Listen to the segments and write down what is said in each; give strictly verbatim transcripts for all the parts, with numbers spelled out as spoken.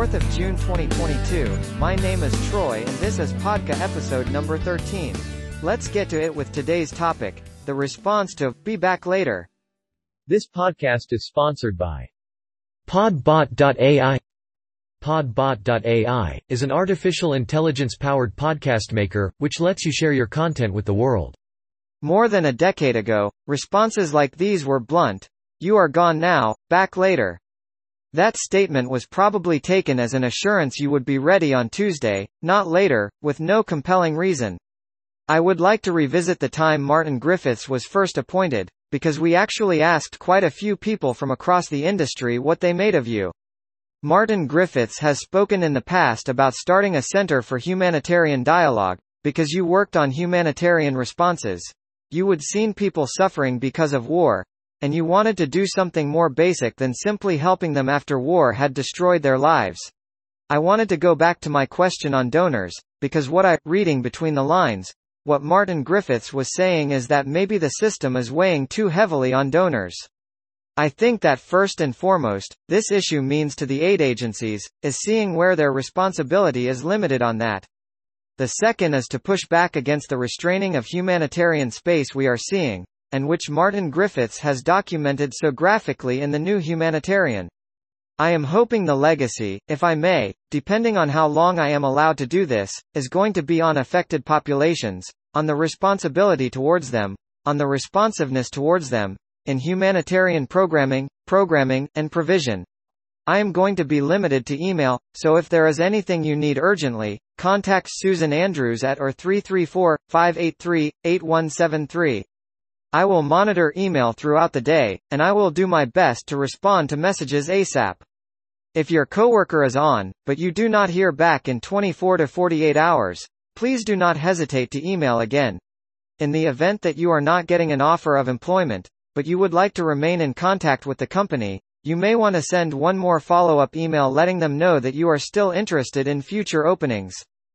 fourth of June twenty twenty-two. My name is Troy and this is Podca episode number thirteen. Let's get to it with today's topic, the response to Be Back Later. This podcast is sponsored by Podbot dot A I. Podbot dot A I is an artificial intelligence-powered podcast maker, which lets you share your content with the world. More than a decade ago, responses like these were blunt. You are gone now, back later. That statement was probably taken as an assurance you would be ready on Tuesday, not later, with no compelling reason. I would like to revisit the time Martin Griffiths was first appointed, because we actually asked quite a few people from across the industry what they made of you. Martin Griffiths has spoken in the past about starting a center for humanitarian dialogue, because you worked on humanitarian responses. You would seen people suffering because of war, and you wanted to do something more basic than simply helping them after war had destroyed their lives. I wanted to go back to my question on donors, because what I, reading between the lines, what Martin Griffiths was saying is that maybe the system is weighing too heavily on donors. I think that first and foremost, this issue means to the aid agencies, is seeing where their responsibility is limited on that. The second is to push back against the restraining of humanitarian space we are seeing, and which Martin Griffiths has documented so graphically in The New Humanitarian. I am hoping the legacy, if I may, depending on how long I am allowed to do this, is going to be on affected populations, on the responsibility towards them, on the responsiveness towards them, in humanitarian programming, programming, and provision. I am going to be limited to email, so if there is anything you need urgently, contact Susan Andrews at or three three four, five eight three, eight one seven three. I will monitor email throughout the day, and I will do my best to respond to messages ASAP. If your coworker is on, but you do not hear back in twenty-four to forty-eight hours, please do not hesitate to email again. In the event that you are not getting an offer of employment, but you would like to remain in contact with the company, you may want to send one more follow-up email letting them know that you are still interested in future openings.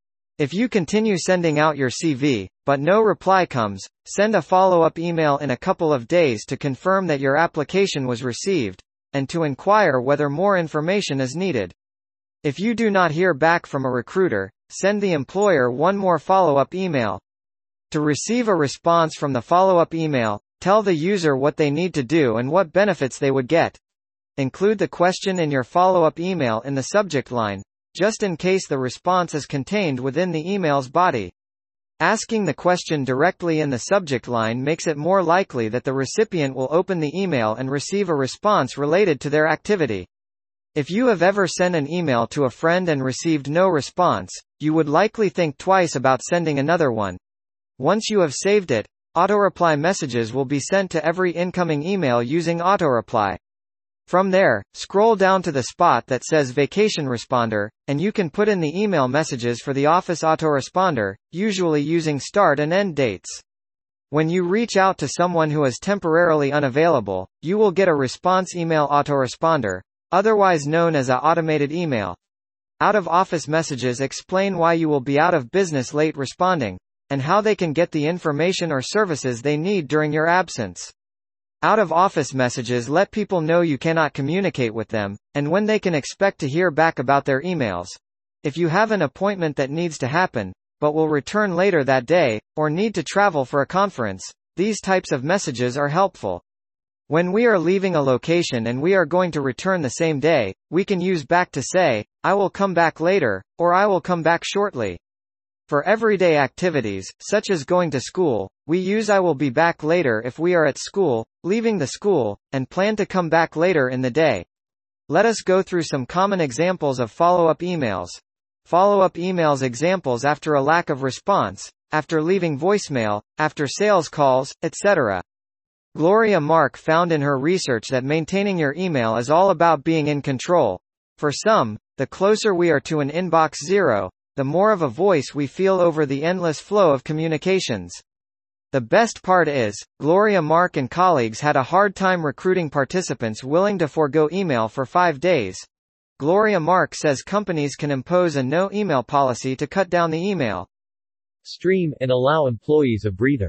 If you continue sending out your C V, but no reply comes, send a follow-up email in a couple of days to confirm that your application was received, and to inquire whether more information is needed. If you do not hear back from a recruiter, send the employer one more follow-up email. To receive a response from the follow-up email, tell the user what they need to do and what benefits they would get. Include the question in your follow-up email in the subject line, just in case the response is contained within the email's body. Asking the question directly in the subject line makes it more likely that the recipient will open the email and receive a response related to their activity. If you have ever sent an email to a friend and received no response, you would likely think twice about sending another one. Once you have saved it, auto-reply messages will be sent to every incoming email using auto-reply. From there, scroll down to the spot that says Vacation Responder, and you can put in the email messages for the Office autoresponder, usually using start and end dates. When you reach out to someone who is temporarily unavailable, you will get a response email autoresponder, otherwise known as a automated email. Out-of-office messages explain why you will be out of business late responding, and how they can get the information or services they need during your absence. Out-of-office messages let people know you cannot communicate with them, and when they can expect to hear back about their emails. If you have an appointment that needs to happen, but will return later that day, or need to travel for a conference, these types of messages are helpful. When we are leaving a location and we are going to return the same day, we can use back to say, I will come back later, or I will come back shortly. For everyday activities, such as going to school, we use I will be back later if we are at school, leaving the school, and plan to come back later in the day. Let us go through some common examples of follow-up emails. Follow-up emails examples after a lack of response, after leaving voicemail, after sales calls, et cetera. Gloria Mark found in her research that maintaining your email is all about being in control. For some, the closer we are to an inbox zero, the more of a voice we feel over the endless flow of communications. The best part is, Gloria Mark and colleagues had a hard time recruiting participants willing to forego email for five days. Gloria Mark says companies can impose a no-email policy to cut down the email stream and allow employees a breather.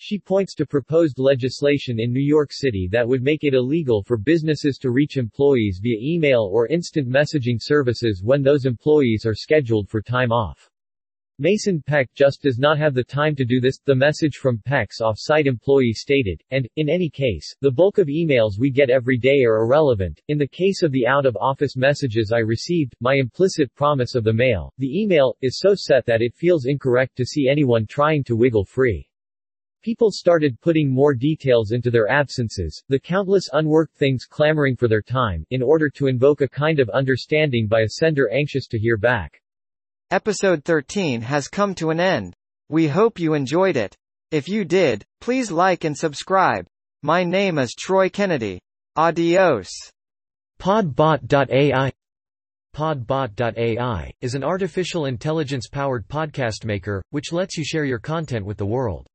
She points to proposed legislation in New York City that would make it illegal for businesses to reach employees via email or instant messaging services when those employees are scheduled for time off. Mason Peck just does not have the time to do this, the message from Peck's off-site employee stated, and, in any case, the bulk of emails we get every day are irrelevant. In the case of the out-of-office messages I received, my implicit promise of the mail, the email, is so set that it feels incorrect to see anyone trying to wiggle free. People started putting more details into their absences, the countless unworked things clamoring for their time, in order to invoke a kind of understanding by a sender anxious to hear back. Episode thirteen has come to an end. We hope you enjoyed it. If you did, please like and subscribe. My name is Troy Kennedy. Adios. Podbot dot A I Podbot dot A I is an artificial intelligence-powered podcast maker, which lets you share your content with the world.